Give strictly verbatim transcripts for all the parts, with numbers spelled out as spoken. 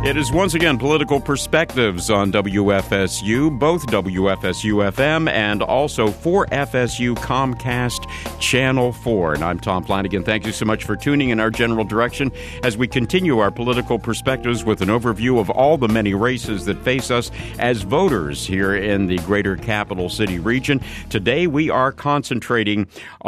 It is once again Political Perspectives on W F S U, both W F S U F M and also four F S U Comcast Channel four. And I'm Tom Flanagan. Thank you so much for tuning in our general direction as we continue our political perspectives with an overview of all the many races that face us as voters here in the greater capital city region. Today we are concentrating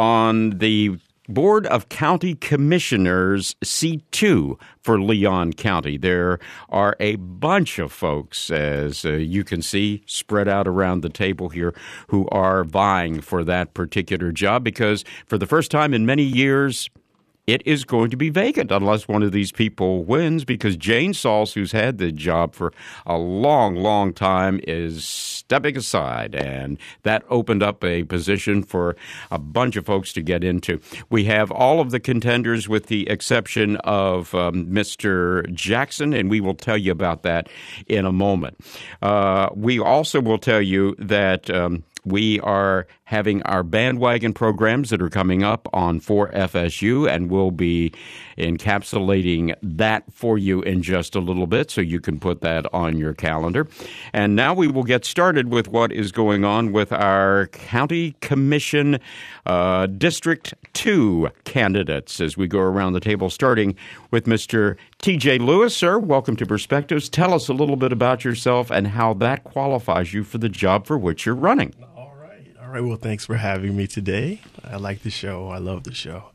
on the Board of County Commissioners, seat two for Leon County. There are a bunch of folks, as uh, you can see, spread out around the table here, who are vying for that particular job because for the first time in many years, it is going to be vacant unless one of these people wins, because Jane Salz, who's had the job for a long, long time, is stepping aside, and that opened up a position for a bunch of folks to get into. We have all of the contenders with the exception of um, Mister Jackson, and we will tell you about that in a moment. Uh, we also will tell you that um, we are having our bandwagon programs that are coming up on four F S U, and we'll be encapsulating that for you in just a little bit, so you can put that on your calendar. And now we will get started with what is going on with our County Commission uh, District two candidates as we go around the table, starting with Mister T J Lewis. Sir, welcome to Perspectives. Tell us a little bit about yourself and how that qualifies you for the job for which you're running. All right. Well, thanks for having me today. I like the show. I love the show.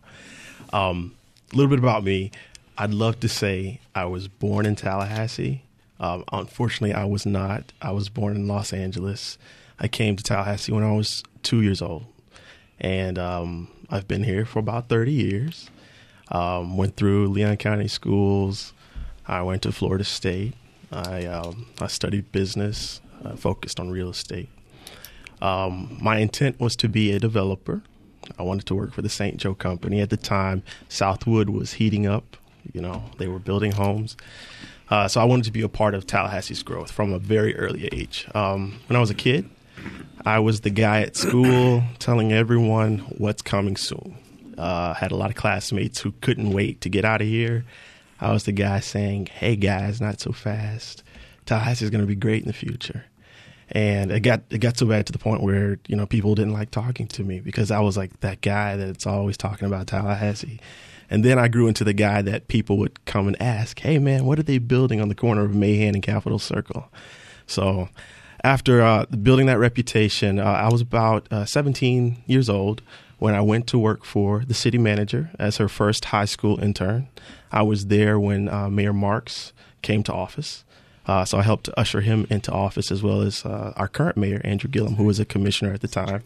Um, a little bit about me. I'd love to say I was born in Tallahassee. Um, unfortunately, I was not. I was born in Los Angeles. I came to Tallahassee when I was two years old. And um, I've been here for about thirty years. Um, went through Leon County schools. I went to Florida State. I, um, I studied business, uh, focused on real estate. Um, my intent was to be a developer. I wanted to work for the Saint Joe Company. At the time, Southwood was heating up. You know, they were building homes. Uh, so I wanted to be a part of Tallahassee's growth from a very early age. Um, when I was a kid, I was the guy at school telling everyone what's coming soon. Uh, had a lot of classmates who couldn't wait to get out of here. I was the guy saying, hey, guys, not so fast. Tallahassee is going to be great in the future. And it got it got so bad to the point where, you know, people didn't like talking to me because I was like that guy that's always talking about Tallahassee. And then I grew into the guy that people would come and ask, hey, man, what are they building on the corner of Mahan and Capitol Circle? So after uh, building that reputation, uh, I was about uh, seventeen years old when I went to work for the city manager as her first high school intern. I was there when uh, Mayor Marks came to office. Uh, so I helped usher him into office, as well as uh, our current mayor, Andrew Gillum, who was a commissioner at the time.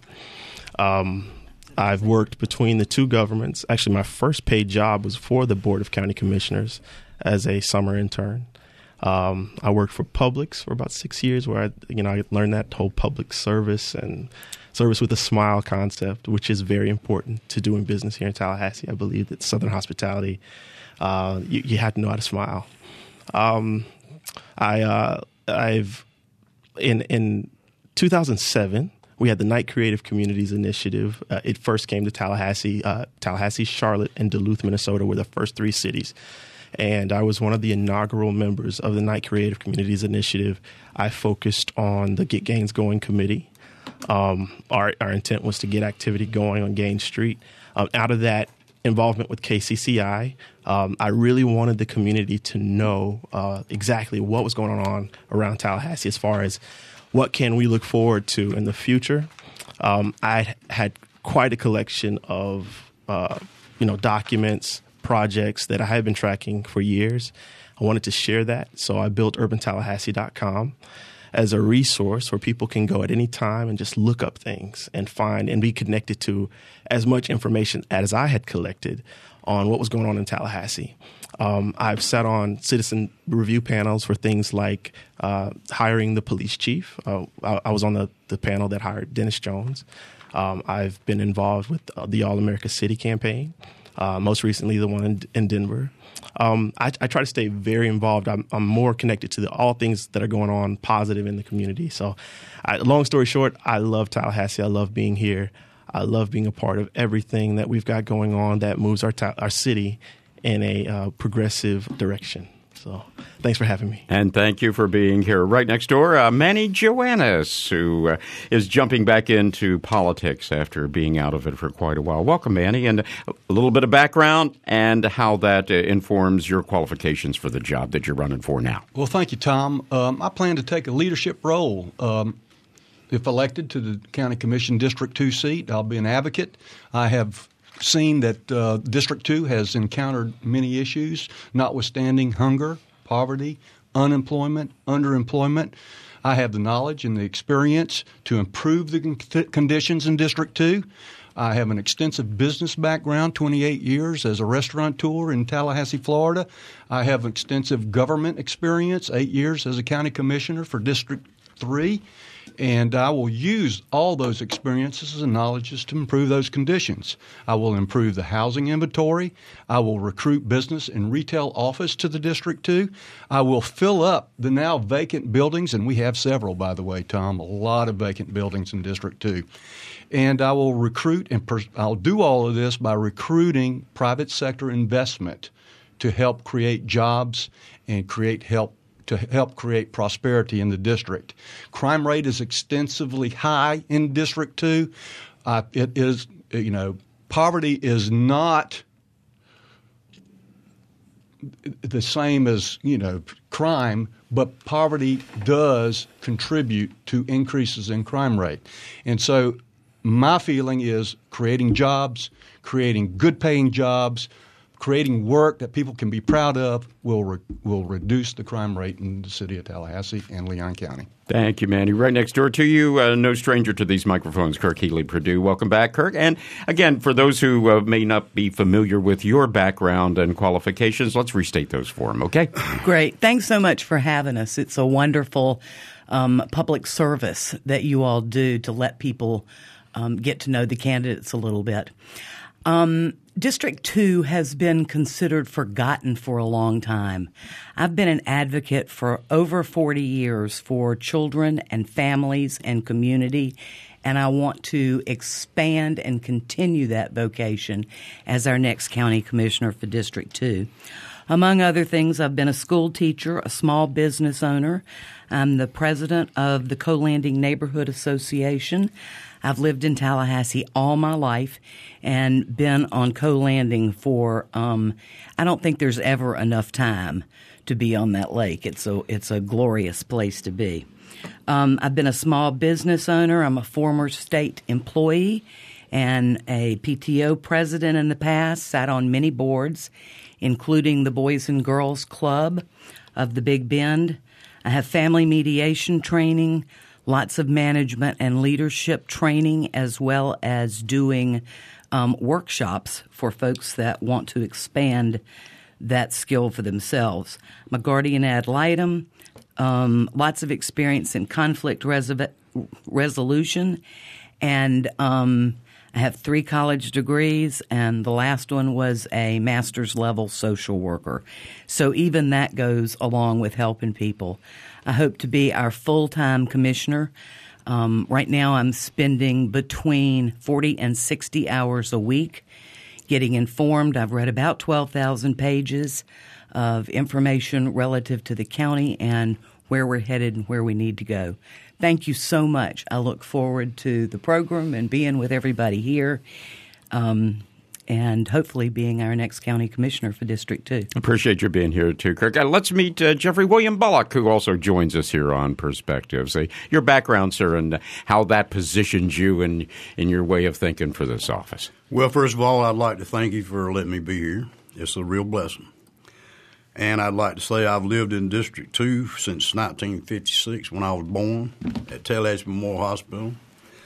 Um, I've worked between the two governments. Actually, my first paid job was for the Board of County Commissioners as a summer intern. Um, I worked for Publix for about six years, where I, you know, I learned that whole public service and service with a smile concept, which is very important to doing business here in Tallahassee. I believe that Southern hospitality, uh, you, you have to know how to smile. Um, I, uh, I've, in, in two thousand seven, we had the Night Creative Communities Initiative. Uh, it first came to Tallahassee. Uh, Tallahassee, Charlotte, and Duluth, Minnesota were the first three cities. And I was one of the inaugural members of the Night Creative Communities Initiative. I focused on the Get Gaines Going Committee. Um, our, our intent was to get activity going on Gaines Street. Um, out of that involvement with K C C I, um, I really wanted the community to know uh, exactly what was going on around Tallahassee as far as what can we look forward to in the future. Um, I had quite a collection of uh, you know documents, projects that I had been tracking for years. I wanted to share that, so I built urban tallahassee dot com as a resource where people can go at any time and just look up things and find and be connected to as much information as I had collected on what was going on in Tallahassee. Um, I've sat on citizen review panels for things like uh, hiring the police chief. Uh, I, I was on the, the panel that hired Dennis Jones. Um, I've been involved with the All America City campaign, uh, most recently the one in, in Denver. Um, I, I try to stay very involved. I'm, I'm more connected to the, all things that are going on positive in the community. So I, long story short, I love Tallahassee. I love being here. I love being a part of everything that we've got going on that moves our ta- our city in a uh, progressive direction. So thanks for having me. And thank you for being here. Right next door, uh, Manny Joannis, who uh, is jumping back into politics after being out of it for quite a while. Welcome, Manny, and a little bit of background and how that uh, informs your qualifications for the job that you're running for now. Well, thank you, Tom. Um, I plan to take a leadership role. Um, if elected to the County Commission District two seat, I'll be an advocate. I have seen that uh, District two has encountered many issues, notwithstanding hunger, poverty, unemployment, underemployment. I have the knowledge and the experience to improve the con- conditions in District two. I have an extensive business background, twenty-eight years as a restaurateur in Tallahassee, Florida. I have extensive government experience, eight years as a county commissioner for District three. And I will use all those experiences and knowledges to improve those conditions. I will improve the housing inventory. I will recruit business and retail office to the District two. I will fill up the now vacant buildings, and we have several, by the way, Tom, a lot of vacant buildings in District two. And I will recruit, and pers- I'll do all of this by recruiting private sector investment to help create jobs and create help to help create prosperity in the district. Crime rate is extensively high in District two. Uh, it is, you know, poverty is not the same as, you know, crime, but poverty does contribute to increases in crime rate. And so my feeling is creating jobs, creating good-paying jobs, creating work that people can be proud of will re- will reduce the crime rate in the city of Tallahassee and Leon County. Thank you, Manny. Right next door to you, uh, no stranger to these microphones, Kirk Healy-Purdue. Welcome back, Kirk. And again, for those who uh, may not be familiar with your background and qualifications, let's restate those for them, okay? Great. Thanks so much for having us. It's a wonderful um, public service that you all do to let people um, get to know the candidates a little bit. Um, District two has been considered forgotten for a long time. I've been an advocate for over forty years for children and families and community, and I want to expand and continue that vocation as our next county commissioner for District two. Among other things, I've been a school teacher, a small business owner. I'm the president of the Co-Landing Neighborhood Association. I've lived in Tallahassee all my life and been on Co-Landing for, um, I don't think there's ever enough time to be on that lake. It's a, it's a glorious place to be. Um, I've been a small business owner. I'm a former state employee and a P T O president in the past, sat on many boards, including the Boys and Girls Club of the Big Bend. I have family mediation training, lots of management and leadership training, as well as doing um, workshops for folks that want to expand that skill for themselves. I'm a guardian ad litem, um, lots of experience in conflict res- resolution, and um, I have three college degrees, and the last one was a master's level social worker. So even that goes along with helping people. I hope to be our full-time commissioner. Um, right now I'm spending between forty and sixty hours a week getting informed. I've read about twelve thousand pages of information relative to the county and where we're headed and where we need to go. Thank you so much. I look forward to the program and being with everybody here. Um, and hopefully being our next county commissioner for District two. Appreciate you being here, too, Kirk. Uh, let's meet uh, Jeffrey William Bullock, who also joins us here on Perspectives. Uh, your background, sir, and how that positions you in, in your way of thinking for this office. Well, first of all, I'd like to thank you for letting me be here. It's a real blessing. And I'd like to say I've lived in District two since nineteen fifty-six when I was born at Tallahassee Memorial Hospital.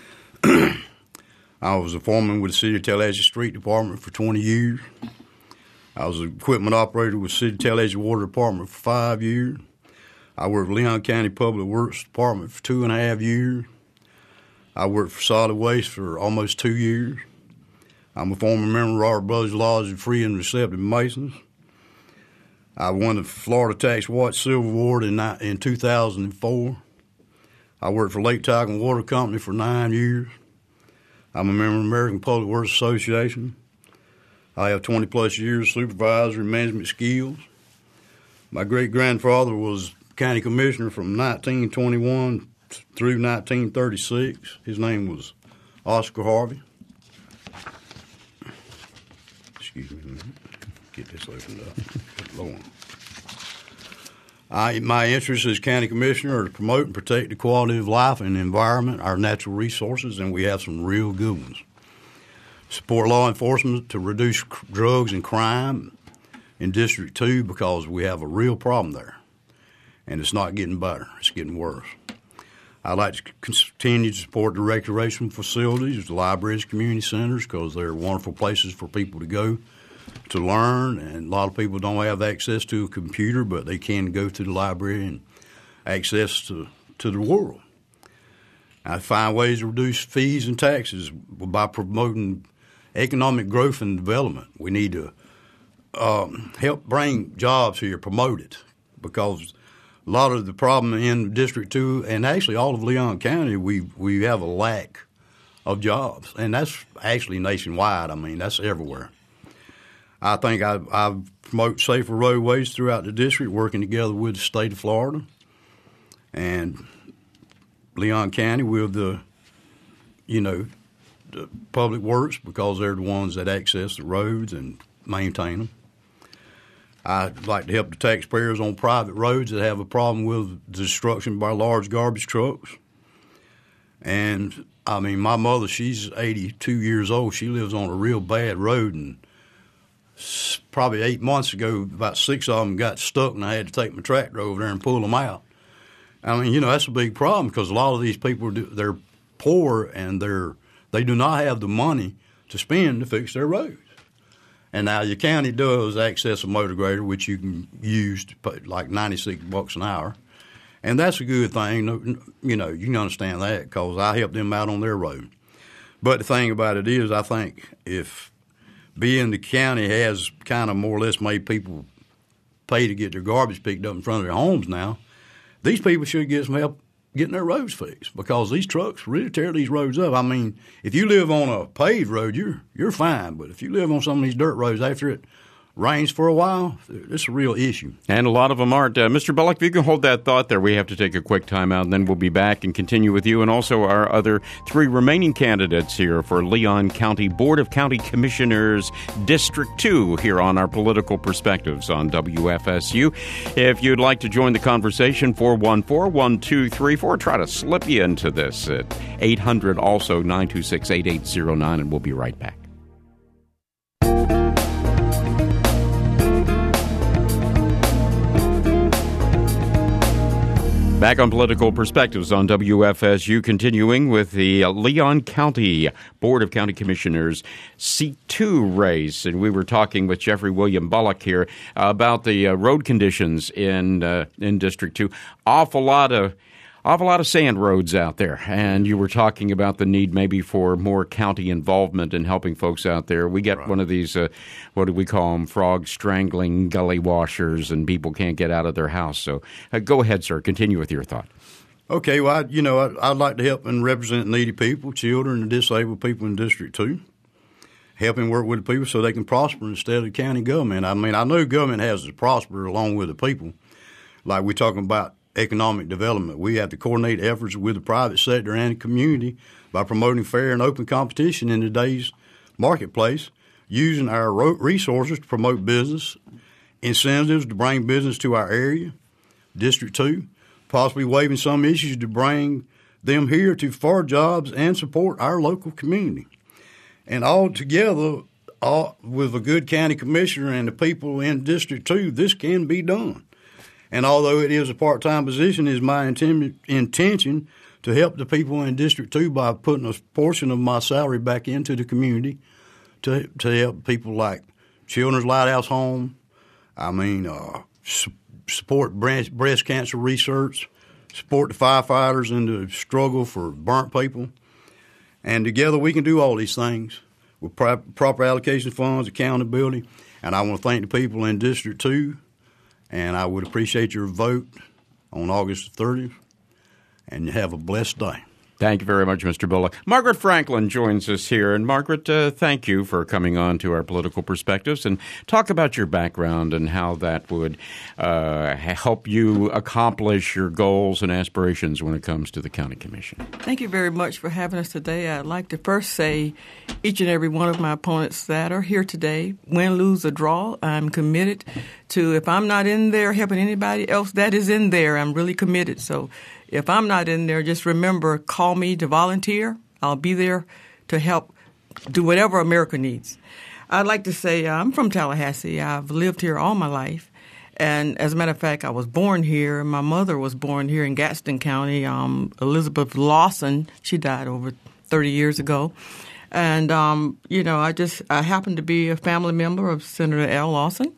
I was a foreman with the City of Tallahassee Street Department for twenty years. I was an equipment operator with the City of Tallahassee Water Department for five years. I worked for Leon County Public Works Department for two and a half years. I worked for Solid Waste for almost two years. I'm a former member of Robert Brothers Lodge of Free and Receptive Masons. I won the Florida Tax Watch Silver Award in, in two thousand four. I worked for Lake Tican Water Company for nine years. I'm a member of the American Public Works Association. I have twenty-plus years of supervisory and management skills. My great-grandfather was county commissioner from nineteen twenty-one through nineteen thirty-six. His name was Oscar Harvey. Excuse me a minute. Get this opened up. Lord. I, my interests as county commissioner are to promote and protect the quality of life and the environment, our natural resources, and we have some real good ones. Support law enforcement to reduce c- drugs and crime in District two because we have a real problem there. And it's not getting better. It's getting worse. I'd like to continue to support the recreation facilities, the libraries, community centers, because they're wonderful places for people to go to learn. And a lot of people don't have access to a computer, but they can go to the library and access to, to the world. I find ways to reduce fees and taxes by promoting economic growth and development. We need to um, help bring jobs here, promote it, because a lot of the problem in District two and actually all of Leon County, we we have a lack of jobs, and that's actually nationwide. I mean, that's everywhere. I think I, I promote safer roadways throughout the district, working together with the state of Florida and Leon County with the, you know, the public works, because they're the ones that access the roads and maintain them. I'd like to help the taxpayers on private roads that have a problem with the destruction by large garbage trucks. And, I mean, my mother, she's eighty-two years old. She lives on a real bad road, and probably eight months ago, about six of them got stuck, and I had to take my tractor over there and pull them out. I mean, you know, that's a big problem because a lot of these people, they're poor, and they're they do not have the money to spend to fix their roads. And now your county does access a motor grader, which you can use to pay like ninety-six bucks an hour. And that's a good thing. You know, you can understand that because I help them out on their road. But the thing about it is, I think if being the county has kind of more or less made people pay to get their garbage picked up in front of their homes now, these people should get some help getting their roads fixed, because these trucks really tear these roads up. I mean, if you live on a paved road, you're you're fine. But if you live on some of these dirt roads, after it rains for a while, it's a real issue. And a lot of them aren't. Uh, Mister Bullock, if you can hold that thought there, we have to take a quick time out, and then we'll be back and continue with you and also our other three remaining candidates here for Leon County Board of County Commissioners District two here on our Political Perspectives on W F S U. If you'd like to join the conversation, four one four, one two three four. Try to slip you into this at eight hundred, also nine two six, eight eight zero nine, and we'll be right back. Back on Political Perspectives on W F S U, continuing with the Leon County Board of County Commissioners seat two race. And we were talking with Jeffrey William Bullock here about the uh, road conditions in uh, in District two. Awful lot of Awful lot of sand roads out there, and you were talking about the need maybe for more county involvement in helping folks out there. We get right. one of these, uh, what do we call them, frog strangling gully washers, and people can't get out of their house. So uh, go ahead, sir. Continue with your thought. Okay, well, I, you know, I, I'd like to help and represent needy people, children, and disabled people in District two. Helping work with the people so they can prosper instead of county government. I mean, I know government has to prosper along with the people, like we're talking about economic development. We have to coordinate efforts with the private sector and the community by promoting fair and open competition in today's marketplace, using our resources to promote business, incentives to bring business to our area, District two, possibly waiving some issues to bring them here to for jobs and support our local community. And all together, all, with a good county commissioner and the people in District two, this can be done. And although it is a part-time position, it is my inten- intention to help the people in District two by putting a portion of my salary back into the community to to help people like Children's Lighthouse Home. I mean, uh, su- support breast, breast cancer research, support the firefighters in the struggle for burnt people. And together we can do all these things with pro- proper allocation of funds, accountability. And I want to thank the people in District two. And I would appreciate your vote on August thirtieth, and you have a blessed day. Thank you very much, Mister Bullock. Margaret Franklin joins us here. And Margaret, uh, thank you for coming on to our Political Perspectives and talk about your background and how that would uh, help you accomplish your goals and aspirations when it comes to the County Commission. Thank you very much for having us today. I'd like to first say each and every one of my opponents that are here today, win, lose, or draw, I'm committed to, if I'm not in there helping anybody else that is in there, I'm really committed. So if I'm not in there, just remember, call me to volunteer. I'll be there to help do whatever America needs. I'd like to say uh, I'm from Tallahassee. I've lived here all my life. And as a matter of fact, I was born here. My mother was born here in Gadsden County, um, Elizabeth Lawson. She died over thirty years ago. And, um, you know, I just I happen to be a family member of Senator Al Lawson.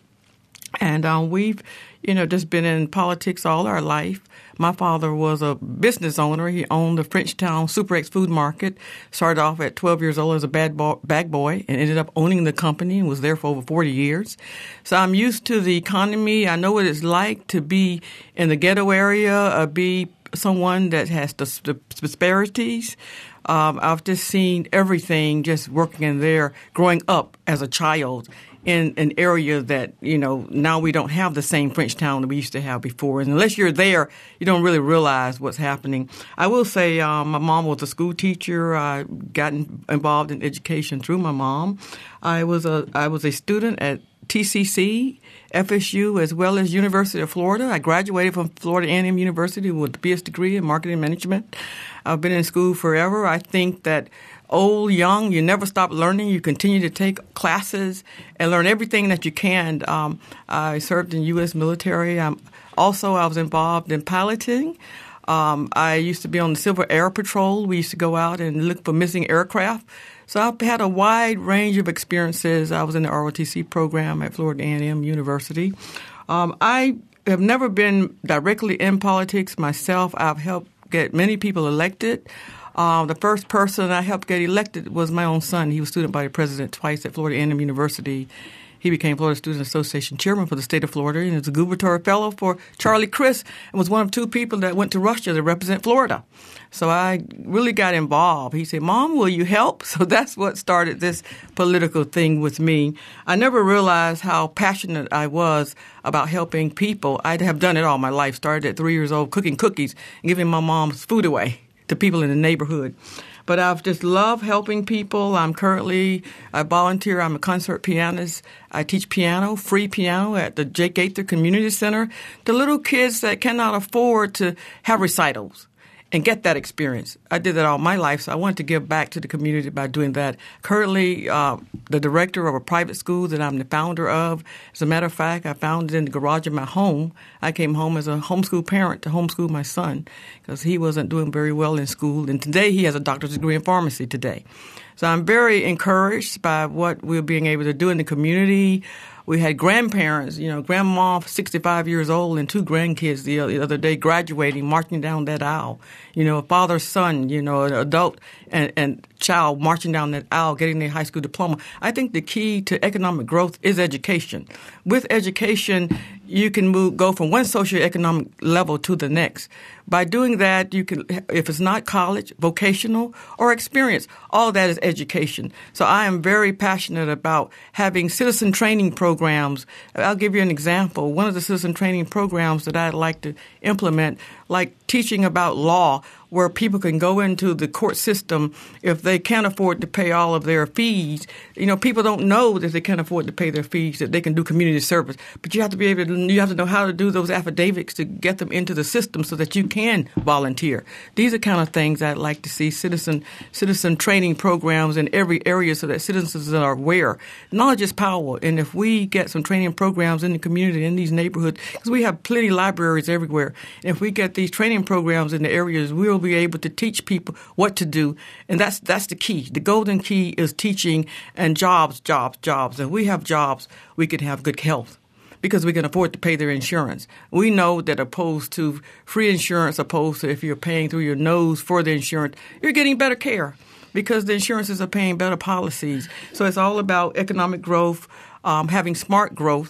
And um, we've, you know, just been in politics all our life. My father was a business owner. He owned the Frenchtown Super X Food Market, started off at twelve years old as a bad bo- bag boy and ended up owning the company and was there for over forty years. So I'm used to the economy. I know what it's like to be in the ghetto area, uh, be someone that has the, the disparities. Um, I've just seen everything just working in there growing up as a child in an area that, you know, now we don't have the same Frenchtown that we used to have before. And unless you're there, you don't really realize what's happening. I will say um, my mom was a school teacher. I got involved in education through my mom. I was a I was a student at T C C, F S U, as well as University of Florida. I graduated from Florida A and M University with a B S degree in marketing management. I've been in school forever. I think that old, young, you never stop learning. You continue to take classes and learn everything that you can. Um, I served in U S military. I'm, also, I was involved in piloting. Um, I used to be on the Civil Air Patrol. We used to go out and look for missing aircraft. So I've had a wide range of experiences. I was in the R O T C program at Florida A and M University. Um, I have never been directly in politics myself. I've helped get many people elected. Uh, the first person I helped get elected was my own son. He was student body president twice at Florida A and M University. He became Florida Student Association chairman for the state of Florida and is a gubernatorial fellow for Charlie Crist and was one of two people that went to Russia to represent Florida. So I really got involved. He said, Mom, will you help? So that's what started this political thing with me. I never realized how passionate I was about helping people. I have done it all my life. Started at three years old cooking cookies and giving my mom's food away to people in the neighborhood. But I've just loved helping people. I'm currently, I volunteer. I'm a concert pianist. I teach piano, free piano at the Jake Gaither Community Center to little kids that cannot afford to have recitals and get that experience. I did that all my life, so I wanted to give back to the community by doing that. Currently, uh, the director of a private school that I'm the founder of. As a matter of fact, I found it in the garage of my home. I came home as a homeschool parent to homeschool my son because he wasn't doing very well in school. And today he has a doctorate degree in pharmacy today. So I'm very encouraged by what we're being able to do in the community. We had grandparents, you know, grandma, sixty-five years old, and two grandkids the other day graduating, marching down that aisle. You know, a father, son, you know, an adult and, and child marching down that aisle, getting their high school diploma. I think the key to economic growth is education. With education, you can move, go from one socioeconomic level to the next. By doing that, you can, if it's not college, vocational, or experience, all of that is education. So I am very passionate about having citizen training programs. I'll give you an example. One of the citizen training programs that I'd like to implement, like teaching about law, where people can go into the court system if they can't afford to pay all of their fees. You know, people don't know that they can't afford to pay their fees, that they can do community service. But you have to be able to, you have to know how to do those affidavits to get them into the system so that you can volunteer. These are kind of things I'd like to see citizen citizen training programs in every area so that citizens are aware. Knowledge is power. And if we get some training programs in the community, in these neighborhoods, because we have plenty of libraries everywhere, and if we get these training programs in the areas, we'll be able to teach people what to do. And that's that's the key. The golden key is teaching and jobs, jobs, jobs. If we have jobs, we can have good health because we can afford to pay their insurance. We know that opposed to free insurance, opposed to if you're paying through your nose for the insurance, you're getting better care because the insurances are paying better policies. So it's all about economic growth, um, having smart growth,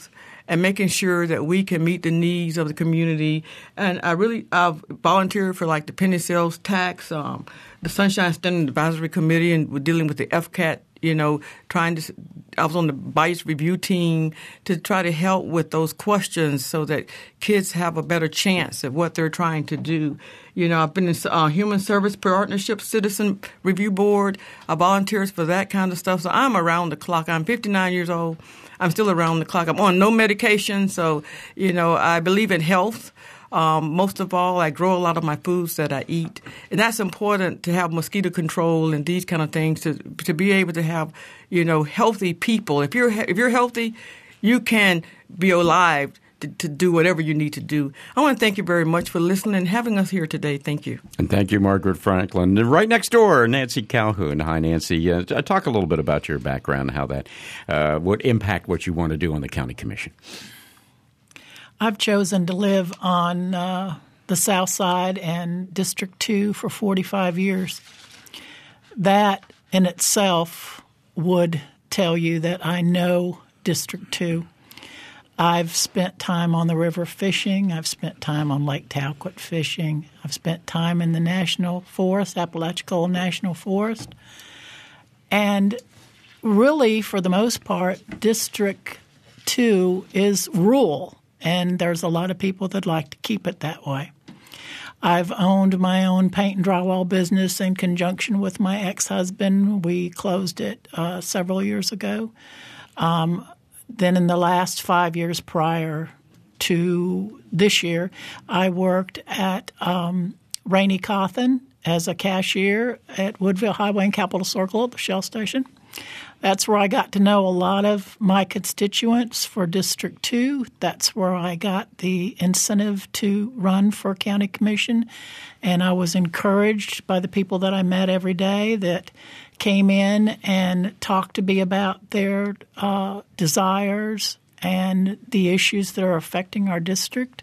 and making sure that we can meet the needs of the community. And I really I've volunteered for like the penny sales tax, um, the Sunshine Standard Advisory Committee, and we're dealing with the F C A T. You know, trying to, I was on the BICE review team to try to help with those questions so that kids have a better chance at what they're trying to do. You know, I've been in uh, Human Service Partnership Citizen Review Board. I volunteers for that kind of stuff. So I'm around the clock. I'm fifty-nine years old. I'm still around the clock. I'm on no medication. So, you know, I believe in health. Um, most of all, I grow a lot of my foods that I eat. And that's important to have mosquito control and these kind of things to to be able to have, you know, healthy people. If you're if you're healthy, you can be alive to, to do whatever you need to do. I want to thank you very much for listening and having us here today. Thank you. And thank you, Margaret Franklin. Right next door, Nancy Calhoun. Hi, Nancy. Uh, talk a little bit about your background, how that uh, would impact what you want to do on the county commission. I've chosen to live on uh, the South Side and District two for forty-five years. That in itself would tell you that I know District two. I've spent time on the river fishing. I've spent time on Lake Talcott fishing. I've spent time in the National Forest, Apalachicola National Forest. And really, for the most part, District two is rural. And there's a lot of people that like to keep it that way. I've owned my own paint and drywall business in conjunction with my ex-husband. We closed it uh, several years ago. Um, then in the last five years prior to this year, I worked at um, Rainey Cawthon as a cashier at Woodville Highway and Capitol Circle at the Shell Station. That's where I got to know a lot of my constituents for District two. That's where I got the incentive to run for county commission. And I was encouraged by the people that I met every day that came in and talked to me about their uh, desires and the issues that are affecting our district.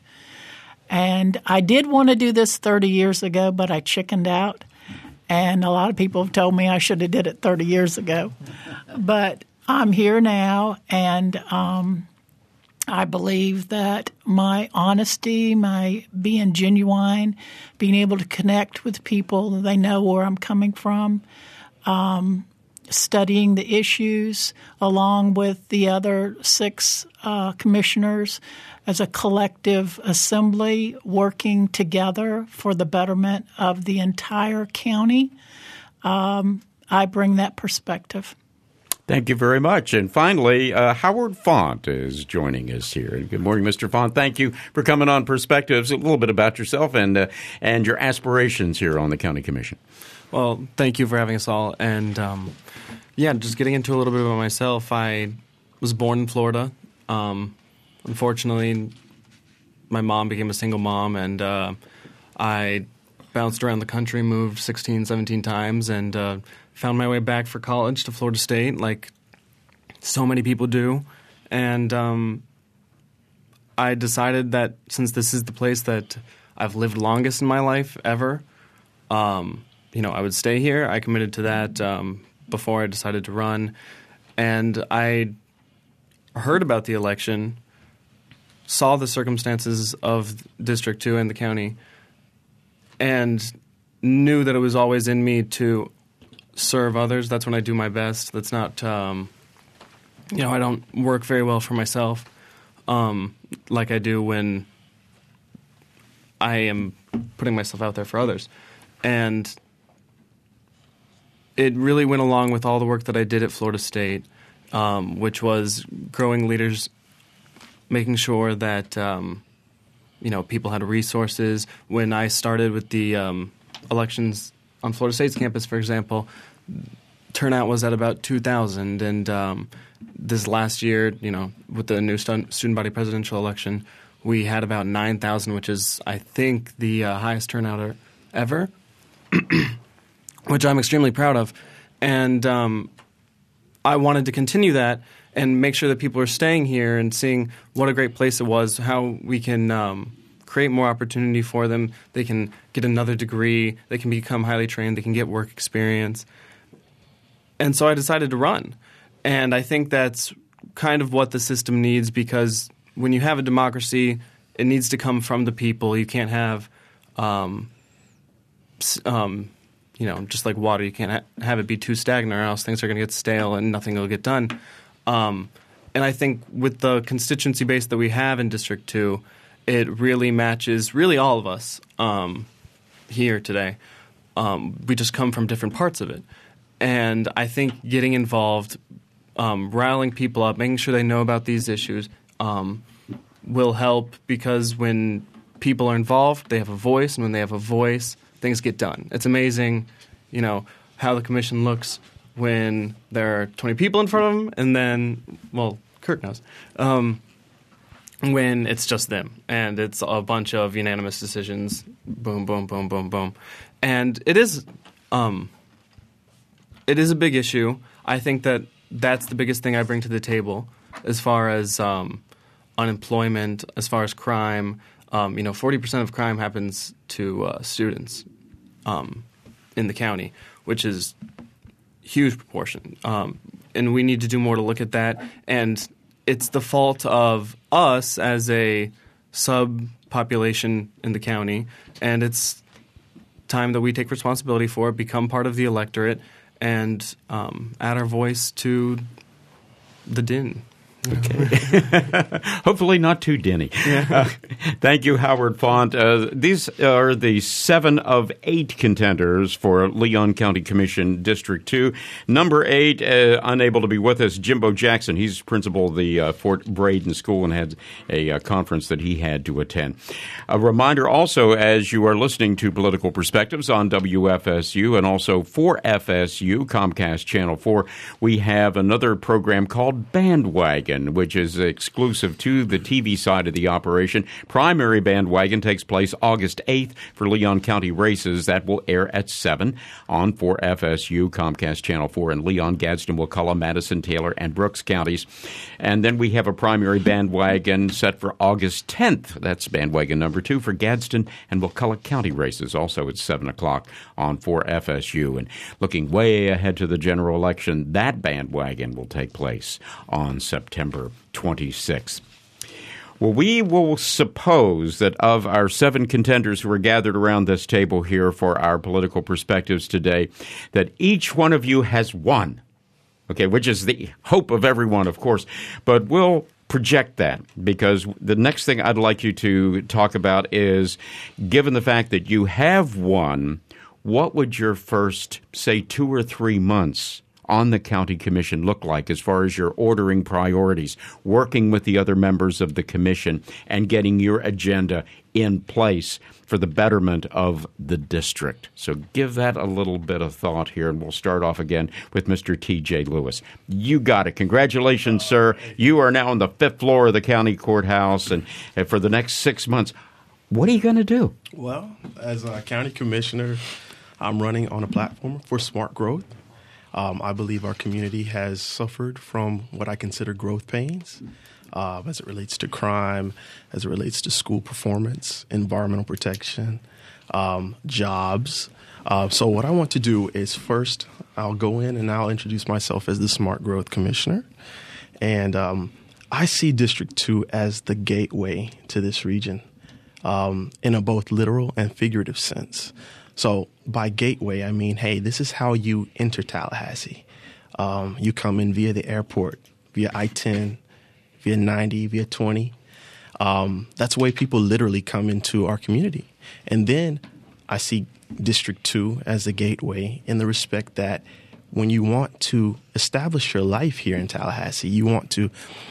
And I did want to do this thirty years ago, but I chickened out. And a lot of people have told me I should have did it thirty years ago. But I'm here now, and um, I believe that my honesty, my being genuine, being able to connect with people, they know where I'm coming from, um, studying the issues along with the other six uh, commissioners as a collective assembly working together for the betterment of the entire county. Um, I bring that perspective. Thank you very much. And finally, uh, Howard Font is joining us here. Good morning, Mister Font. Thank you for coming on Perspectives. A little bit about yourself and uh, and your aspirations here on the County Commission. Well, thank you for having us all. And, um, yeah, just getting into a little bit about myself. I was born in Florida. Um, unfortunately, my mom became a single mom, and uh, I bounced around the country, moved sixteen, seventeen times, and uh, found my way back for college to Florida State, like so many people do. And um, I decided that since this is the place that I've lived longest in my life ever, um, you know, I would stay here. I committed to that um, before I decided to run. And I heard about the election, saw the circumstances of District two and the county, and knew that it was always in me to serve others. That's when I do my best. That's not, um, you know, I don't work very well for myself um, like I do when I am putting myself out there for others. And it really went along with all the work that I did at Florida State, um, which was growing leaders, making sure that, um, you know, people had resources. When I started with the um, elections on Florida State's campus, for example, turnout was at about two thousand. And um, this last year, you know, with the new student body presidential election, we had about nine thousand, which is, I think, the uh, highest turnout ever, which I'm extremely proud of. And um, I wanted to continue that and make sure that people are staying here and seeing what a great place it was, how we can um, create more opportunity for them. They can get another degree. They can become highly trained. They can get work experience. And so I decided to run. And I think that's kind of what the system needs, because when you have a democracy, it needs to come from the people. You can't have, um, um, you know, just like water, you can't ha- have it be too stagnant, or else things are going to get stale and nothing will get done. Um, and I think with the constituency base that we have in District two, it really matches really all of us um, here today. Um, we just come from different parts of it. And I think getting involved, um, riling people up, making sure they know about these issues um, will help, because when people are involved, they have a voice, and when they have a voice, things get done. It's amazing, you know, how the commission looks when there are twenty people in front of them, and then, well, Kurt knows, um, when it's just them, and it's a bunch of unanimous decisions, boom, boom, boom, boom, boom. And it is um, it is a big issue. I think that that's the biggest thing I bring to the table as far as um, unemployment, as far as crime. Um, you know, forty percent of crime happens to uh, students um, in the county, which is a huge proportion. Um, and we need to do more to look at that. And it's the fault of us as a subpopulation in the county, and it's time that we take responsibility for it, become part of the electorate, and um, add our voice to the din. Okay. Hopefully not too dinny. Yeah. Uh, thank you, Howard Font. Uh, these are the seven of eight contenders for Leon County Commission District two. Number eight, uh, unable to be with us, Jimbo Jackson. He's principal of the uh, Fort Braden School and had a uh, conference that he had to attend. A reminder also, as you are listening to Political Perspectives on W F S U and also for F S U, Comcast Channel four, we have another program called Bandwagon, which is exclusive to the T V side of the operation. Primary Bandwagon takes place August eighth for Leon County races. That will air at seven on four F S U, Comcast Channel four, in Leon, Gadsden, Wakulla, Madison, Taylor, and Brooks counties. And then we have a Primary Bandwagon set for August tenth. That's Bandwagon number two for Gadsden and Wakulla County races, also at seven o'clock on four F S U. And looking way ahead to the general election, that Bandwagon will take place on September twenty-sixth. Well, we will suppose that of our seven contenders who are gathered around this table here for our political perspectives today, that each one of you has won, okay, which is the hope of everyone, of course. But we'll project that, because the next thing I'd like you to talk about is, given the fact that you have won, what would your first, say, two or three months on the county commission look like as far as your ordering priorities, working with the other members of the commission, and getting your agenda in place for the betterment of the district? So give that a little bit of thought here, and we'll start off again with Mister T J Lewis. You got it. Congratulations, sir. You are now on the fifth floor of the county courthouse, and, and for the next six months, what are you going to do? Well, as a county commissioner, I'm running on a platform for smart growth. Um, I believe our community has suffered from what I consider growth pains uh, as it relates to crime, as it relates to school performance, environmental protection, um, jobs. Uh, so what I want to do is, first, I'll go in and I'll introduce myself as the Smart Growth Commissioner. And um, I see District two as the gateway to this region um, in a both literal and figurative sense. So by gateway, I mean, hey, this is how you enter Tallahassee. Um, you come in via the airport, via I ten, via ninety, via twenty. Um, that's the way people literally come into our community. And then I see District two as the gateway in the respect that when you want to establish your life here in Tallahassee, you want to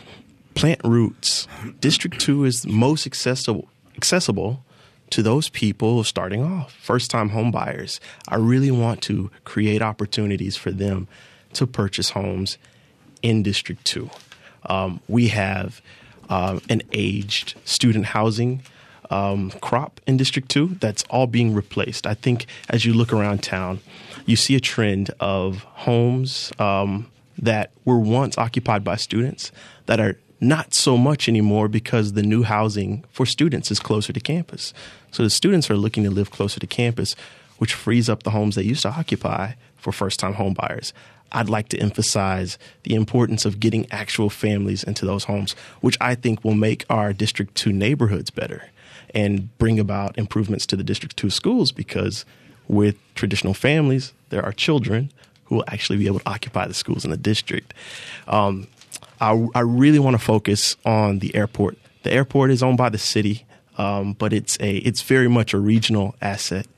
plant roots. District two is most accessible, accessible to those people starting off, first-time home buyers. I really want to create opportunities for them to purchase homes in District two. Um, we have uh, an aged student housing um, crop in District two that's all being replaced. I think as you look around town, you see a trend of homes um, that were once occupied by students that are not so much anymore because the new housing for students is closer to campus. So the students are looking to live closer to campus, which frees up the homes they used to occupy for first-time home buyers. I'd like to emphasize the importance of getting actual families into those homes, which I think will make our District two neighborhoods better and bring about improvements to the District two schools, because with traditional families, there are children who will actually be able to occupy the schools in the district. Um, I, I really want to focus on the airport. The airport is owned by the city, um, but it's a it's very much a regional asset.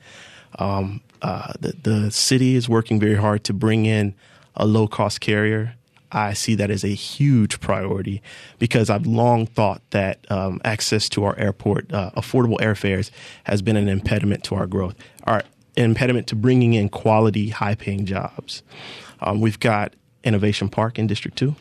Um, uh, the, the city is working very hard to bring in a low-cost carrier. I see that as a huge priority because I've long thought that um, access to our airport, uh, affordable airfares, has been an impediment to our growth, our impediment to bringing in quality, high-paying jobs. Um, we've got Innovation Park in District two.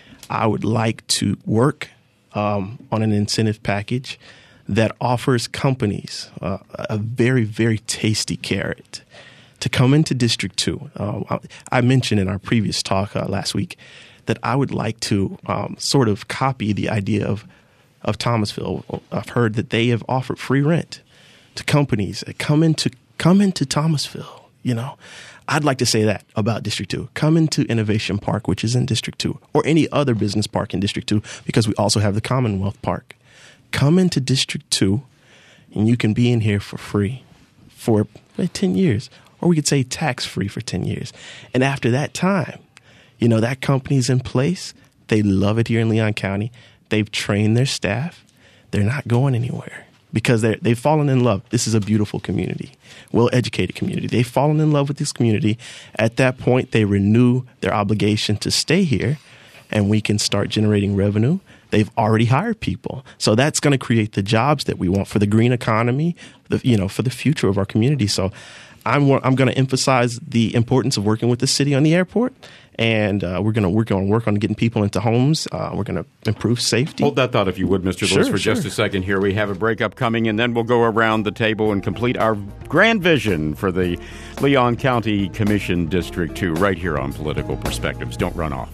I would like to work um, on an incentive package that offers companies uh, a very, very tasty carrot to come into District two. Uh, I mentioned in our previous talk uh, last week that I would like to um, sort of copy the idea of, of Thomasville. I've heard that they have offered free rent to companies that come into come into Thomasville. You know, I'd like to say that about District two. Come into Innovation Park, which is in District two, or any other business park in District two, because we also have the Commonwealth Park. Come into District two, and you can be in here for free for ten years. Or we could say tax-free for ten years. And after that time, you know, that company's in place. They love it here in Leon County. They've trained their staff. They're not going anywhere because they're, they've fallen in love. This is a beautiful community, well-educated community. They've fallen in love with this community. At that point, they renew their obligation to stay here, and we can start generating revenue. They've already hired people. So that's going to create the jobs that we want for the green economy, the, you know, for the future of our community. So I'm I'm going to emphasize the importance of working with the city on the airport, and uh, we're going to we're going to work on getting people into homes. Uh, we're going to improve safety. Hold that thought, if you would, Mister Sure, Lewis, for sure. just a second here. We have a breakup coming, and then we'll go around the table and complete our grand vision for the Leon County Commission District two right here on Political Perspectives. Don't run off.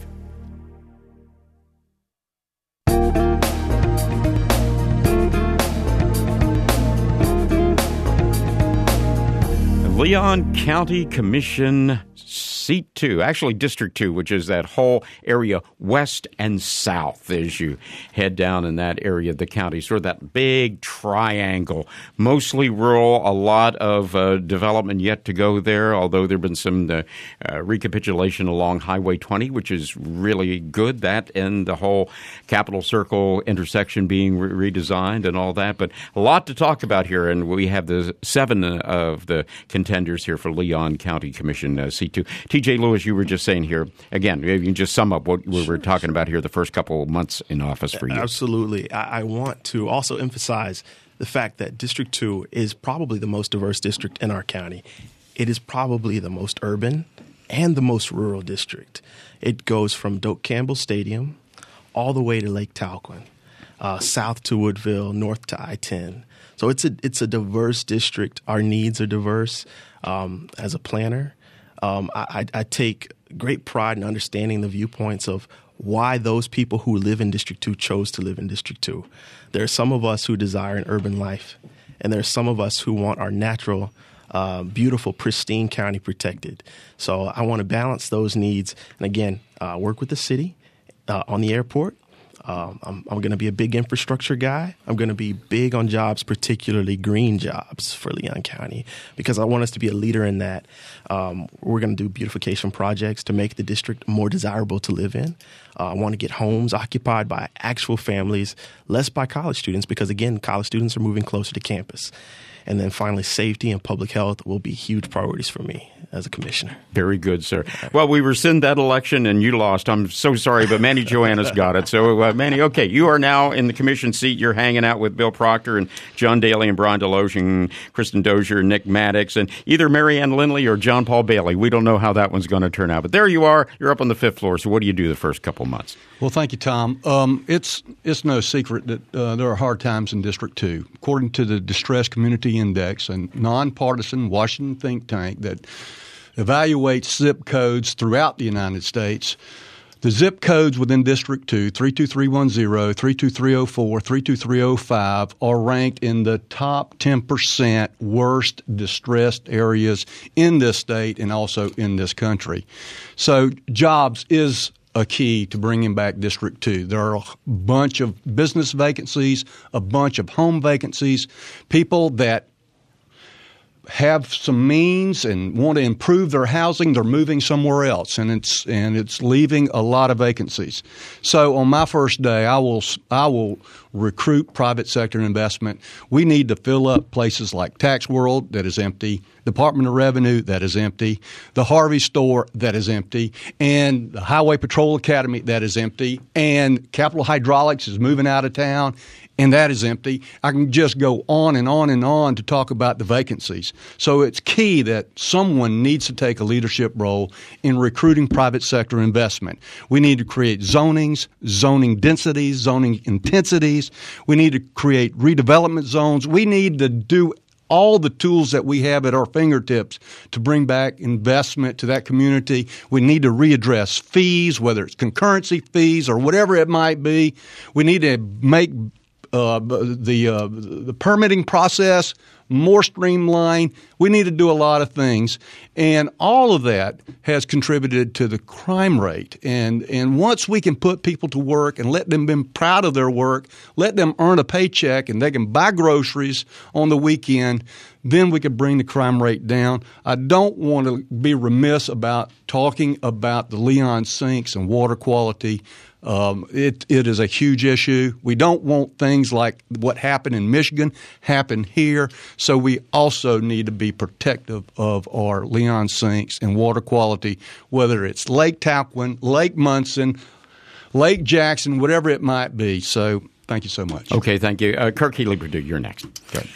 Leon County Commission Seat two, actually District two, which is that whole area west and south as you head down in that area of the county, sort of that big triangle, mostly rural, a lot of uh, development yet to go there, although there have been some uh, uh, recapitulation along Highway twenty, which is really good, that and the whole Capitol Circle intersection being re- redesigned and all that. But a lot to talk about here, and we have the seven of the contenders here for Leon County Commission uh, Seat two. T J Lewis, you were just saying here, again, you can just sum up what we were talking about here the first couple of months in office for you. Absolutely. I, I want to also emphasize the fact that District two is probably the most diverse district in our county. It is probably the most urban and the most rural district. It goes from Doak Campbell Stadium all the way to Lake Talquin, uh, south to Woodville, north to I ten. So it's a it's a diverse district. Our needs are diverse. Um, as a planner, um, I, I take great pride in understanding the viewpoints of why those people who live in District two chose to live in District two. There are some of us who desire an urban life, and there are some of us who want our natural, uh, beautiful, pristine county protected. So I want to balance those needs, and again, uh, work with the city uh, on the airport. Um, I'm, I'm going to be a big infrastructure guy. I'm going to be big on jobs, particularly green jobs for Leon County, because I want us to be a leader in that. Um, we're going to do beautification projects to make the district more desirable to live in. Uh, I want to get homes occupied by actual families, less by college students, because, again, college students are moving closer to campus. And then finally, safety and public health will be huge priorities for me as a commissioner. Very good, sir. Well, we rescind that election, and you lost. I'm so sorry, but Manny Joanna's got it. So, uh, Manny, okay, you are now in the commission seat. You're hanging out with Bill Proctor and John Daly and Brian Deloge and Kristen Dozier and Nick Maddox and either Mary Ann Lindley or John Paul Bailey. We don't know how that one's going to turn out. But there you are. You're up on the fifth floor. So what do you do the first couple months? Well, thank you, Tom. Um, it's it's no secret that uh, there are hard times in District two. According to the Distress Community Index, a nonpartisan Washington think tank that evaluates zip codes throughout the United States, The zip codes within District two, three two three one zero, three two three zero four, three two three zero five, are ranked in the top ten percent worst distressed areas in this state and also in this country. So jobs is a key to bringing back District two. There are a bunch of business vacancies, a bunch of home vacancies, people that have some means and want to improve their housing, they're moving somewhere else, and it's and it's leaving a lot of vacancies. So on my first day, I will I will recruit private sector investment. We need to fill up places like Tax World that is empty, Department of Revenue that is empty, the Harvey store that is empty, and the Highway Patrol Academy that is empty, and Capital Hydraulics is moving out of town, and that is empty. I can just go on and on and on to talk about the vacancies. So it's key that someone needs to take a leadership role in recruiting private sector investment. We need to create zonings, zoning densities, zoning intensities. We need to create redevelopment zones. We need to do all the tools that we have at our fingertips to bring back investment to that community. We need to readdress fees, whether it's concurrency fees or whatever it might be. We need to make Uh, the uh, the permitting process more streamlined. We need to do a lot of things, and all of that has contributed to the crime rate. And and once we can put people to work and let them be proud of their work, let them earn a paycheck, and they can buy groceries on the weekend, then we could bring the crime rate down. I don't want to be remiss about talking about the Leon sinks and water quality. Um, it, it is a huge issue. We don't want things like what happened in Michigan happen here, so we also need to be protective of our Leon sinks and water quality, whether it's Lake Talquin, Lake Munson, Lake Jackson, whatever it might be. So thank you so much. Okay, thank you. Uh, Kirk Healy-Perdue, you're next. Okay.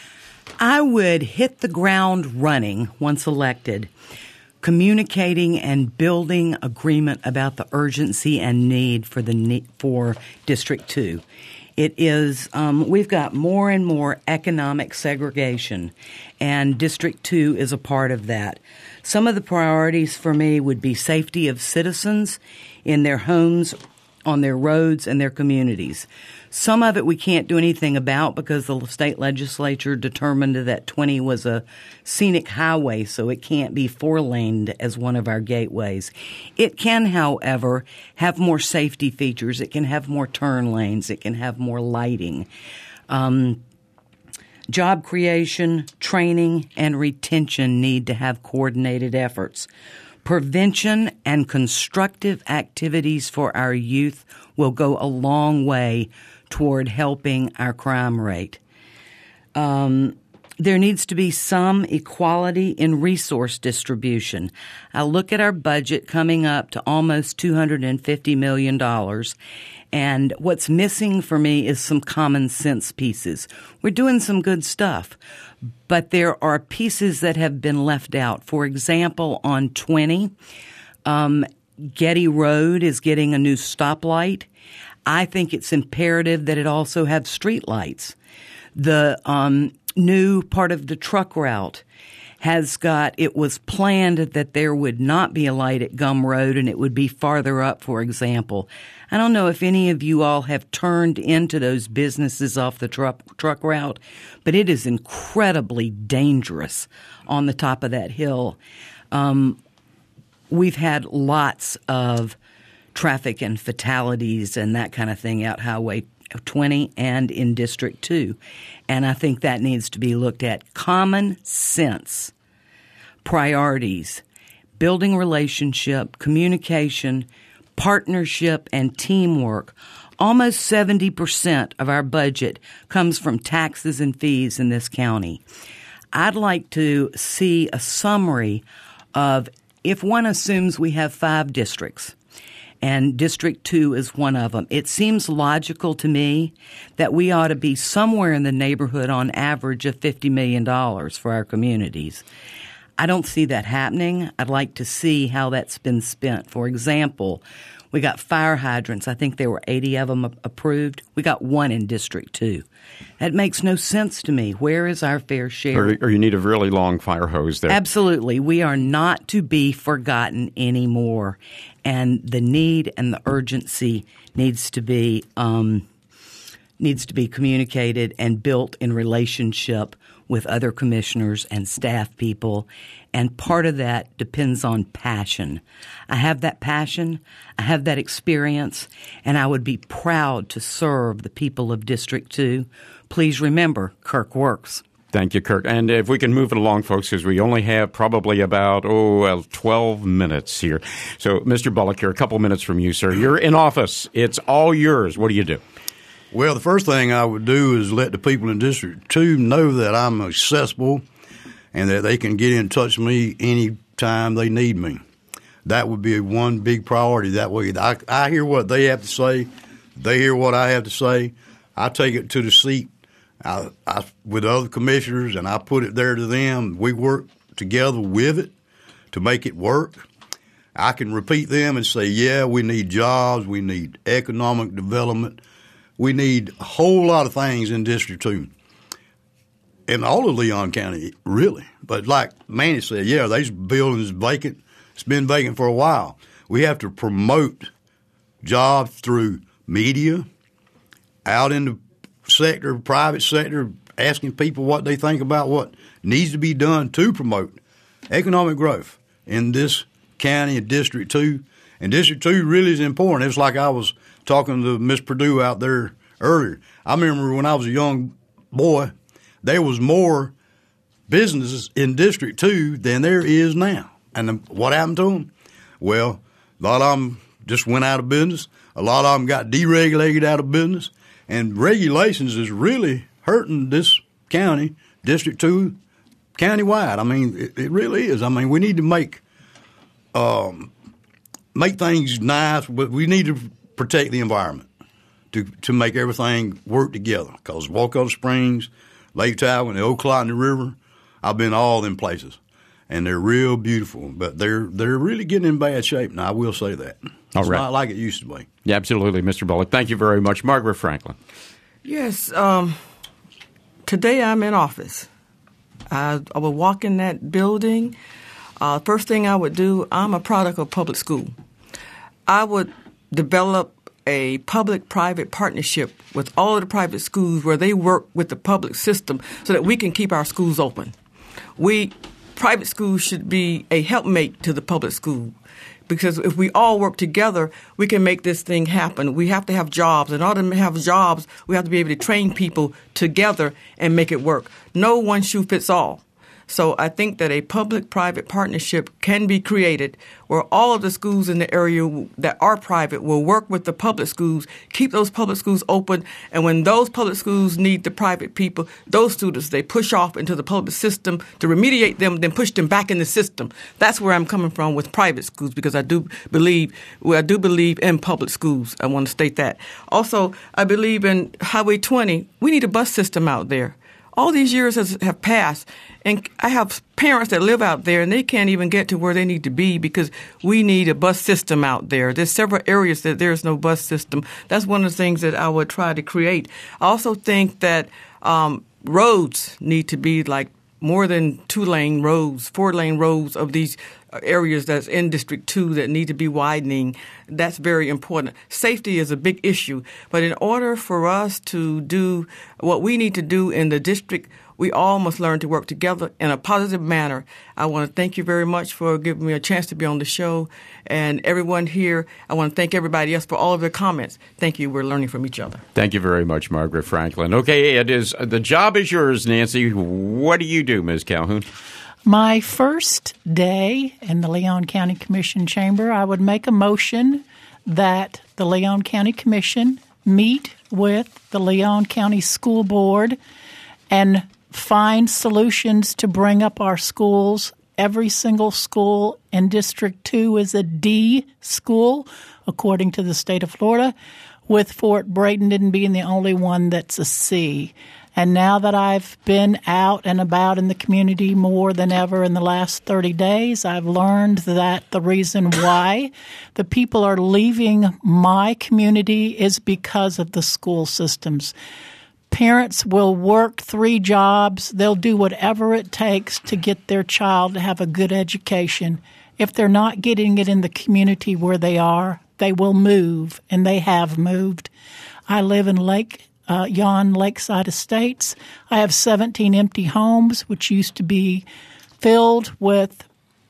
I would hit the ground running once elected, communicating and building agreement about the urgency and need for the need for District two. It is um, we've got more and more economic segregation, and District two is a part of that. Some of the priorities for me would be safety of citizens in their homes, on their roads, and their communities. Some of it we can't do anything about because the state legislature determined that twenty was a scenic highway, so it can't be four-laned as one of our gateways. It can, however, have more safety features. It can have more turn lanes. It can have more lighting. Um, job creation, training, and retention need to have coordinated efforts. Prevention and constructive activities for our youth will go a long way toward helping our crime rate. Um, there needs to be some equality in resource distribution. I look at our budget coming up to almost two hundred fifty million dollars, and what's missing for me is some common sense pieces. We're doing some good stuff, but there are pieces that have been left out. For example, on twenty, um, Getty Road is getting a new stoplight. I think it's imperative that it also have street lights. The um, new part of the truck route has got, it was planned that there would not be a light at Gum Road and it would be farther up, for example. I don't know if any of you all have turned into those businesses off the truck, truck route, but it is incredibly dangerous on the top of that hill. Um, we've had lots of traffic and fatalities and that kind of thing out Highway twenty and in District two. And I think that needs to be looked at. Common sense, priorities, building relationship, communication, partnership, and teamwork. Almost seventy percent of our budget comes from taxes and fees in this county. I'd like to see a summary of, if one assumes we have five districts, and District two is one of them. It seems logical to me that we ought to be somewhere in the neighborhood on average of fifty million dollars for our communities. I don't see that happening. I'd like to see how that's been spent. For example, We got fire hydrants. I think there were eighty of them approved. We got one in District two. That makes no sense to me. Where is our fair share? Or, or you need a really long fire hose there. Absolutely. We are not to be forgotten anymore. And the need and the urgency needs to be um, needs to be communicated and built in relationship with other commissioners and staff people. And part of that depends on passion. I have that passion. I have that experience. And I would be proud to serve the people of District two. Please remember, Kirk works. Thank you, Kirk. And if we can move it along, folks, because we only have probably about, oh, well, twelve minutes here. So, Mister Bullock, here, a couple minutes from you, sir. You're in office. It's all yours. What do you do? Well, the first thing I would do is let the people in District two know that I'm accessible and that they can get in touch with me anytime they need me. That would be one big priority. That way I, I hear what they have to say. They hear what I have to say. I take it to the seat I, I, with other commissioners, and I put it there to them. We work together with it to make it work. I can repeat them and say, yeah, we need jobs. We need economic development. We need a whole lot of things in District two. In all of Leon County, really. But like Manny said, yeah, these buildings vacant. It's been vacant for a while. We have to promote jobs through media, out in the sector, private sector, asking people what they think about what needs to be done to promote economic growth in this county and District two. And District two really is important. It's like I was talking to Miss Perdue out there earlier. I remember when I was a young boy, there was more businesses in District two than there is now. And what happened to them? Well, a lot of them just went out of business. A lot of them got deregulated out of business. And regulations is really hurting this county, District two, countywide. I mean, it, it really is. I mean, we need to make um, make things nice, but we need to protect the environment to to make everything work together. Because Waukegan Springs, Lake Tahoe, and the Ocklawatomie River, I've been all them places, and they're real beautiful. But they're they're really getting in bad shape now. I will say that. All it's right. not like it used to be. Yeah, absolutely, Mister Bullock. Thank you very much. Margaret Franklin. Yes. Um, today I'm in office. I, I would walk in that building. Uh, first thing I would do, I'm a product of public school. I would develop a public-private partnership with all of the private schools where they work with the public system so that we can keep our schools open. We private schools should be a helpmate to the public school. Because if we all work together, we can make this thing happen. We have to have jobs. In order to have jobs, we have to be able to train people together and make it work. No one shoe fits all. So I think that a public-private partnership can be created where all of the schools in the area that are private will work with the public schools, keep those public schools open, and when those public schools need the private people, those students, they push off into the public system to remediate them, then push them back in the system. That's where I'm coming from with private schools because I do believe, well, I do believe in public schools. I want to state that. Also, I believe in Highway twenty. We need a bus system out there. All these years has, have passed, and I have parents that live out there, and they can't even get to where they need to be because we need a bus system out there. There's several areas that there's no bus system. That's one of the things that I would try to create. I also think that um, roads need to be like more than two-lane roads, four-lane roads of these areas that's in District two that need to be widening. That's very important. Safety is a big issue. But in order for us to do what we need to do in the district, we all must learn to work together in a positive manner. I want to thank you very much for giving me a chance to be on the show. And everyone here, I want to thank everybody else for all of their comments. Thank you. We're learning from each other. Thank you very much, Margaret Franklin. Okay, it is the job is yours, Nancy. What do you do, Miz Calhoun? My first day in the Leon County Commission chamber, I would make a motion that the Leon County Commission meet with the Leon County School Board and find solutions to bring up our schools. Every single school in District two is a D school, according to the state of Florida, with Fort Bradenton being the only one that's a C. And now that I've been out and about in the community more than ever in the last thirty days, I've learned that the reason why the people are leaving my community is because of the school systems. Parents will work three jobs. They'll do whatever it takes to get their child to have a good education. If they're not getting it in the community where they are, they will move, and they have moved. I live in Lake Uh, Yon Lakeside Estates. I have seventeen empty homes, which used to be filled with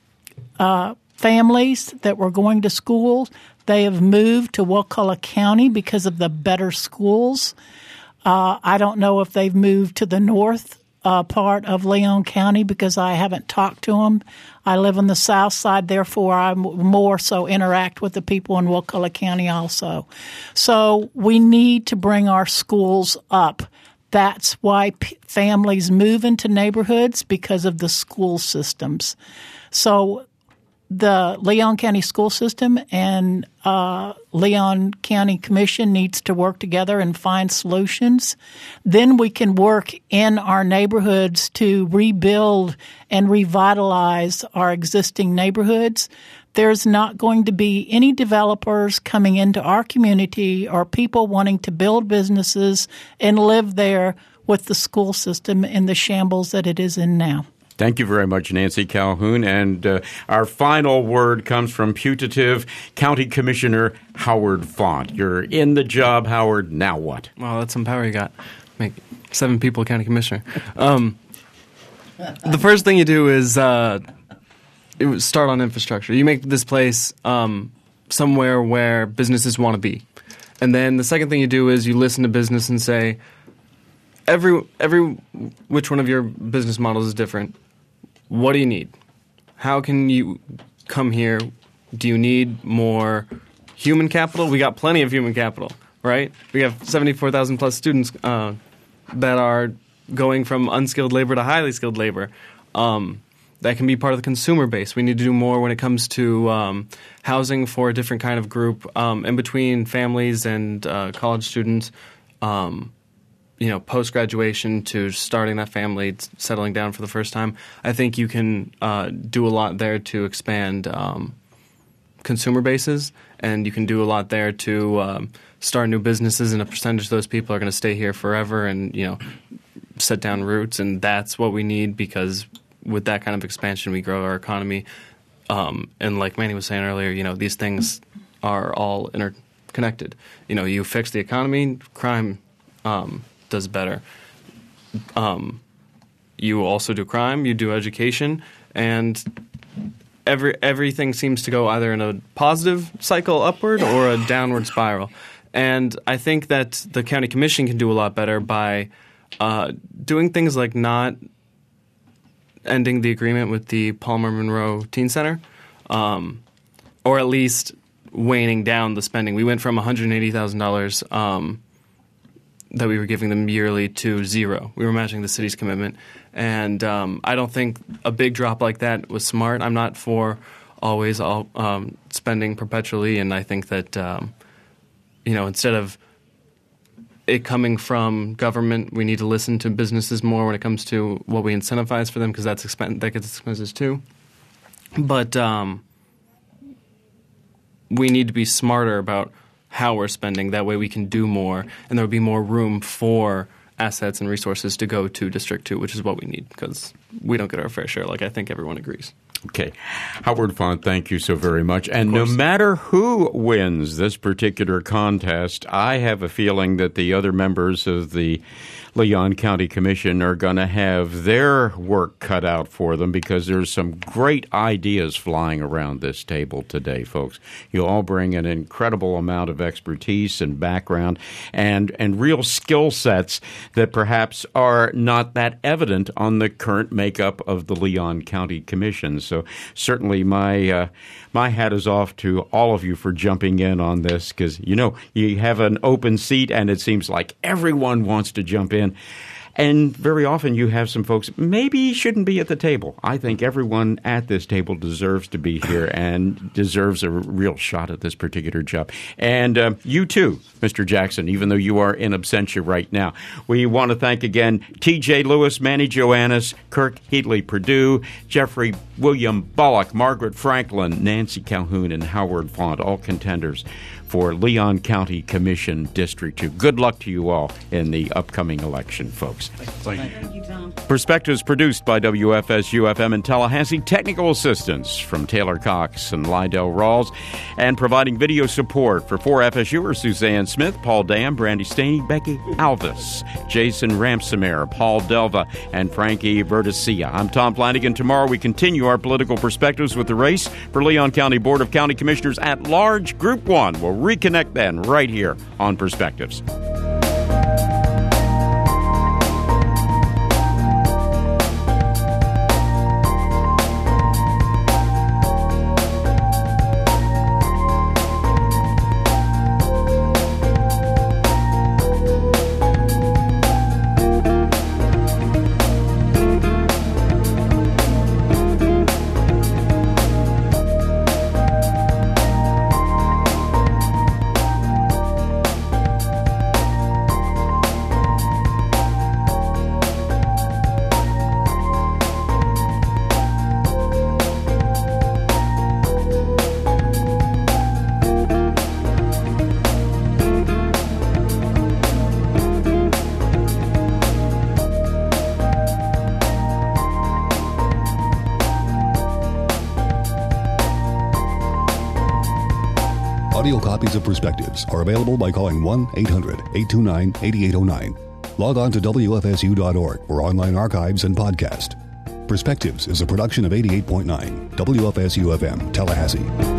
uh, families that were going to school. They have moved to Wakulla County because of the better schools. Uh, I don't know if they've moved to the north uh, part of Leon County because I haven't talked to them. I live on the south side, therefore I more so interact with the people in Wakulla County also. So we need to bring our schools up. That's why p- families move into neighborhoods, because of the school systems. So the Leon County school system and uh, Leon County Commission needs to work together and find solutions. Then we can work in our neighborhoods to rebuild and revitalize our existing neighborhoods. There's not going to be any developers coming into our community or people wanting to build businesses and live there with the school system in the shambles that it is in now. Thank you very much, Nancy Calhoun. And uh, our final word comes from putative County Commissioner Howard Font. You're in the job, Howard. Now what? Well, that's some power you got. Make seven people county commissioner. Um, the first thing you do is uh, it start on infrastructure. You make this place um, somewhere where businesses want to be. And then the second thing you do is you listen to business and say, every every which one of your business models is different. What do you need? How can you come here? Do you need more human capital? We got plenty of human capital, right? We have seventy-four thousand plus students uh, that are going from unskilled labor to highly skilled labor. Um, that can be part of the consumer base. We need to do more when it comes to um, housing for a different kind of group, um, in between families and uh, college students. Um, you know, post-graduation to starting that family, settling down for the first time. I think you can uh, do a lot there to expand um, consumer bases, and you can do a lot there to um, start new businesses, and a percentage of those people are going to stay here forever and, you know, set down roots, and that's what we need, because with that kind of expansion, we grow our economy. Um, and like Manny was saying earlier, you know, these things are all interconnected. You know, you fix the economy, crime um, does better. Um, you also do crime, you do education, and every everything seems to go either in a positive cycle upward or a downward spiral. And I think that the county commission can do a lot better by uh, doing things like not ending the agreement with the Palmer Monroe Teen Center, um, or at least waning down the spending. We went from one hundred eighty thousand dollars um, that we were giving them yearly to zero. We were matching the city's commitment. And um, I don't think a big drop like that was smart. I'm not for always all, um, spending perpetually, and I think that um, you know, instead of it coming from government, we need to listen to businesses more when it comes to what we incentivize for them, because that's expen- that gets expenses too. But um, we need to be smarter about how we're spending. That way we can do more, and there will be more room for assets and resources to go to District two, which is what we need, because we don't get our fair share, like I think everyone agrees. Okay. Howard Font, thank you so very much. And no matter who wins this particular contest, I have a feeling that the other members of the Leon County Commission are going to have their work cut out for them, because there's some great ideas flying around this table today, folks. You all bring an incredible amount of expertise and background and, and real skill sets that perhaps are not that evident on the current makeup of the Leon County Commission. So certainly my uh, my hat is off to all of you for jumping in on this, because, you know, you have an open seat and it seems like everyone wants to jump in. And very often you have some folks maybe shouldn't be at the table. I think everyone at this table deserves to be here and deserves a real shot at this particular job. And uh, you too, Mister Jackson, even though you are in absentia right now. We want to thank again T J Lewis, Manny Joannis, Kirk Heatley Purdue, Jeffrey William Bullock, Margaret Franklin, Nancy Calhoun, and Howard Font, all contenders for Leon County Commission District two. Good luck to you all in the upcoming election, folks. Thank you. Thank you, Tom. Perspectives produced by W F S U F M in Tallahassee. Technical assistance from Taylor Cox and Lydell Rawls. And providing video support for four F S Uers, Suzanne Smith, Paul Dam, Brandy Staney, Becky Alvis, Jason Ramsemer, Paul Delva, and Frankie Verdecia. I'm Tom Flanagan. Tomorrow we continue our political perspectives with the race for Leon County Board of County Commissioners at Large, Group one. We'll reconnect then right here on Perspectives. Audio copies of Perspectives are available by calling one eight hundred eight two nine eight eight zero nine. Log on to W F S U dot org for online archives and podcast. Perspectives is a production of eighty-eight point nine W F S U F M, Tallahassee.